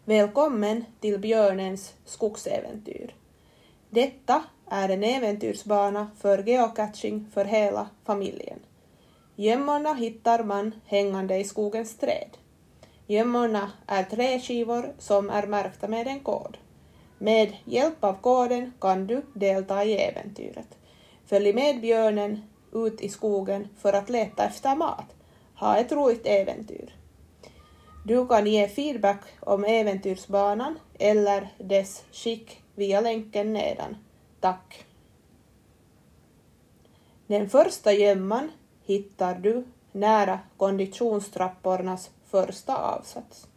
Välkommen till björnens skogsäventyr. Detta är en äventyrsbana för geocaching för hela familjen. Gömmorna hittar man hängande i skogens träd. Gömmorna är träskivor som är märkta med en kod. Med hjälp av koden kan du delta i äventyret. Följ med björnen ut i skogen för att leta efter mat. Ha ett roligt äventyr. Du kan ge feedback om äventyrsbanan eller dess skick via länken nedan. Tack! Den första gömman hittar du nära konditionstrappornas första avsats.